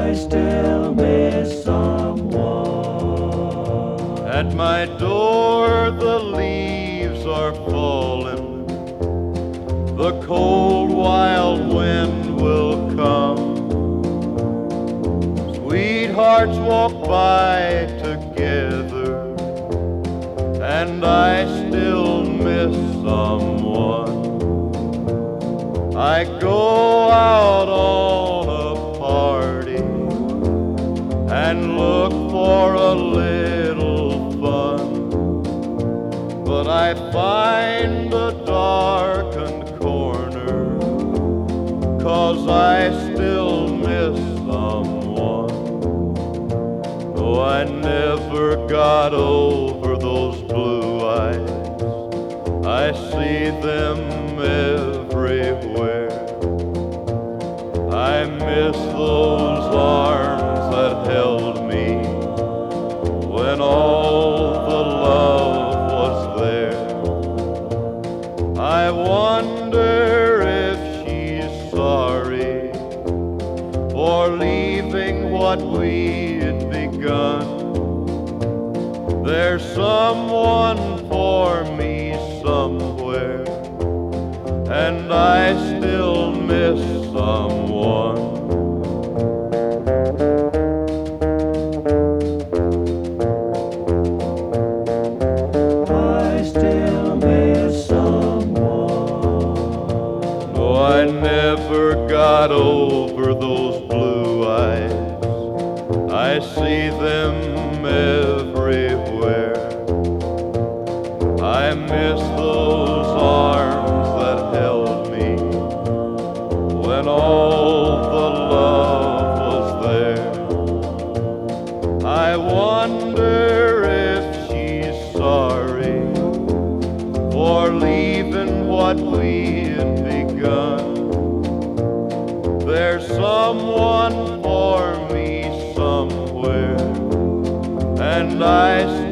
I still miss someone. At my door the leaves are falling, the cold wild wind will come. Sweethearts walk by together, and I still miss someone. I go out on a party and look for a little fun, but I find a darkened corner, 'cause I still miss someone. Oh, I never got over those blue eyes, I see them everywhere. I miss those arms that held me when all the love was there. I wonder if she's sorry for leaving what we'd begun. There's someone for me somewhere, and I still miss someone. I still miss someone. No, I never got over those blue eyes, I see them everywhere. I miss those arms that held me when all the love was there. I wonder if she's sorry for leaving what we had begun. There's someone for me somewhere, and I